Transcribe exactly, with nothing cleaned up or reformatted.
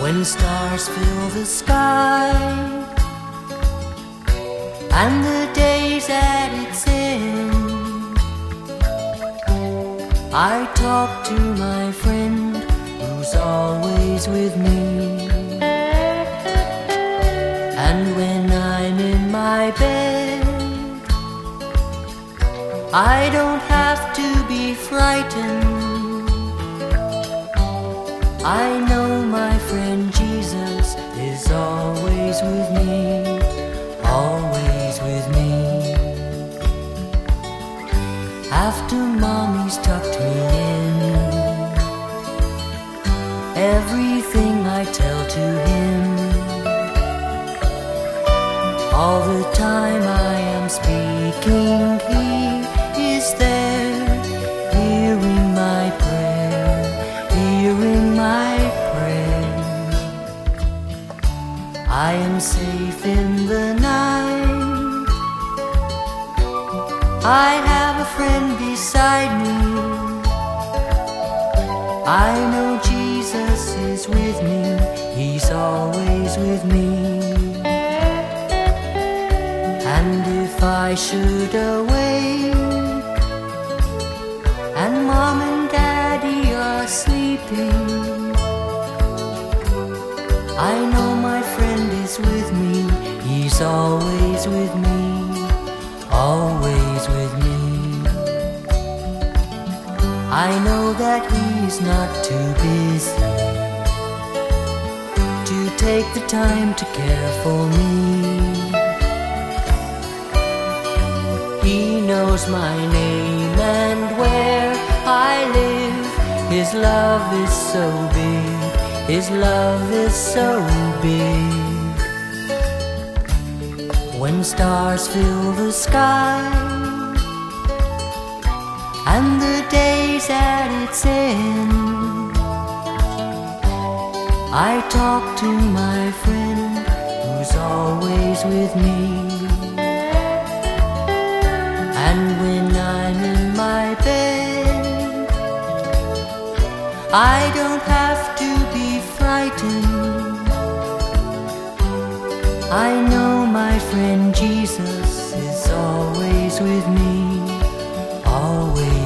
when stars fill the sky and the day's at its end. I talk to my friend who's always with me, and when I'm in my bed, I don't have to be frightened. I know my friend Jesus is always with me, always with me. After mommy's tucked me in, everything I tell to him, all the time I am speaking, he is there, hearing my prayer, hearing my prayer. I am safe in the night, I have a friend beside me, I know Jesus is with me, he's always with me. And if I should awake and mom and daddy are sleeping, I know my friend is with me, he's always with me, always with me. I know that he's not too busy to take the time to care for me. He knows my name and where I live. His love is so big, his love is so big. When stars fill the sky and the day's at its end, I talk to my friend who's always with me. And when I'm in my bed, I don't have to be frightened. I know my friend Jesus is always with me, always.